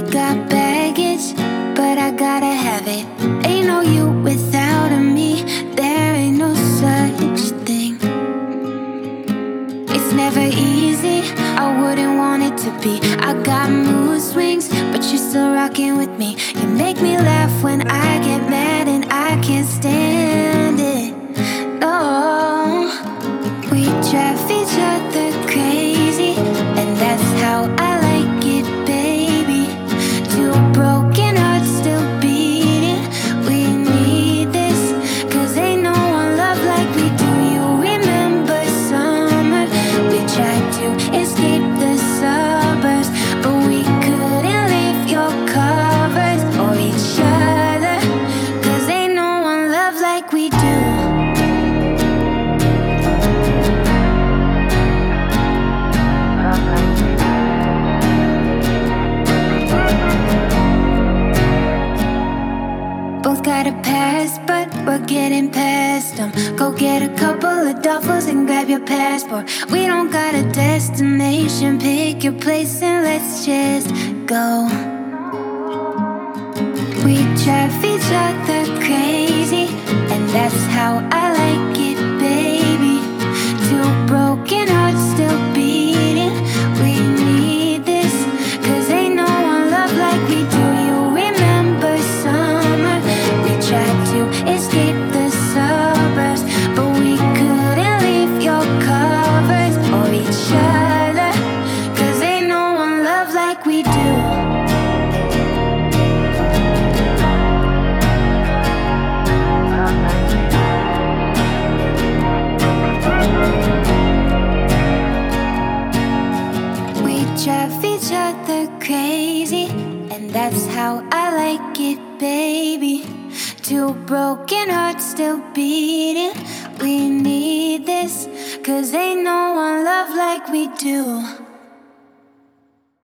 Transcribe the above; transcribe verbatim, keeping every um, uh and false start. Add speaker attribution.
Speaker 1: Got baggage, but I gotta have it. Ain't no you without a me. There ain't no such thing. It's never easy, I wouldn't want it to be. I got mood swings, but you're still rocking with me. You make me laugh when I get mad and I can't stand it. No, we drive each other crazy, and that's how I like it, baby. Two broken hearts still beating. We need this, cause ain't no one love like we do. You remember summer? We tried to escape the suburbs, but we couldn't leave your covers or each other, cause ain't no one love like we do. Both got a past, but we're getting past them. Go get a couple of duffels and grab your passport. We don't got a destination, pick your place and let's just go. We drive each other crazy, and that's how I like it, baby. Two broken hearts still beating. We need this, cause ain't no one love like we do. You remember summer? We tried to escape the suburbs, but we couldn't leave your covers or each other, cause ain't no one love like we do. We drive each other crazy, and that's how I like it, baby. Two broken hearts still beating. We need this, cause ain't no one love like we do.